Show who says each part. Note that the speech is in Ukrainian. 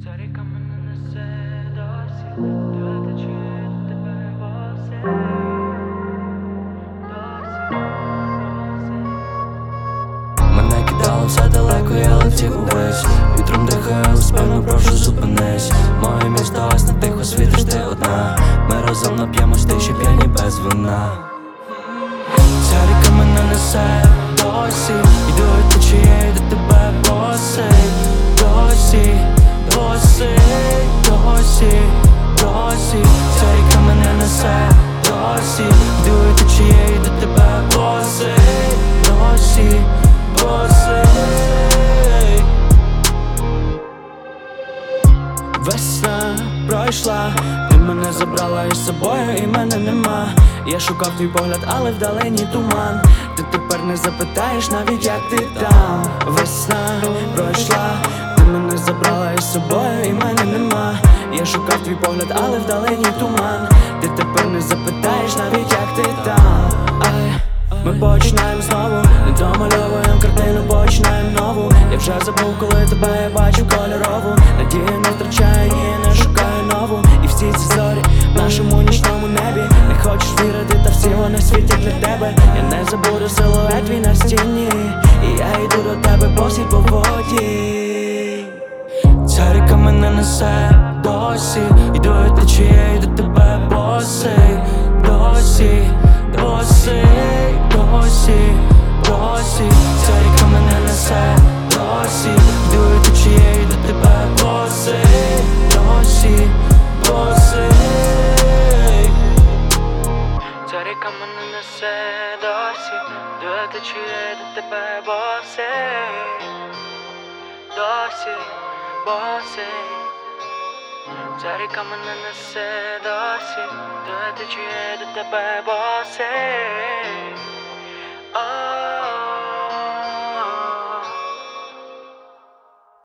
Speaker 1: Ця ріка мене несе досі, де тече до тебе босий, досі.
Speaker 2: Мене кидало все далеко, я летів увесь. Вітром дихаю, але спину прошу зупинись. Моє місто ось на тихо світиш ти одна. Ми разом нап'ємось тиші п'яні без вина. Ця ріка мене несе досі, іду і течією до тебе босий. Досі, досі, досі, досі. Ця ріка мене несе досі, іду і течією до тебе босий. Досі, босий. Весна пройшла, ти мене забрала із собою і мене нема. Я шукав твій погляд, але вдалині туман. Ти тепер не запитаєш навіть як ти там. Весна пройшла, ти мене забрала із собою і мене нема. Я шукав твій погляд, але вдалині туман. Ти тепер не запитаєш навіть як ти там. Ай, ми починаємо знову, не домальовуємо картину, починаємо нову. Я вже забув, коли тебе я бачу кольорову. Надію не втрачаю, її не шукаю нову. І всі ці зорі в нашому нічному небі. Не хочеш вірити, та всі вони світять для тебе. Я не забуду силует твій на стіні, і я йду до тебе босий по воді. Ця ріка мене несе досі, іду і течією до тебе босий. Досі, досі, досі, досі. Ця ріка мене несе досі, іду і течією до тебе босий. Досі, босий.
Speaker 1: Ця ріка мене несе досі, де тече до тебе босий, досі, босий. Ця ріка мене несе досі, де тече до тебе босий.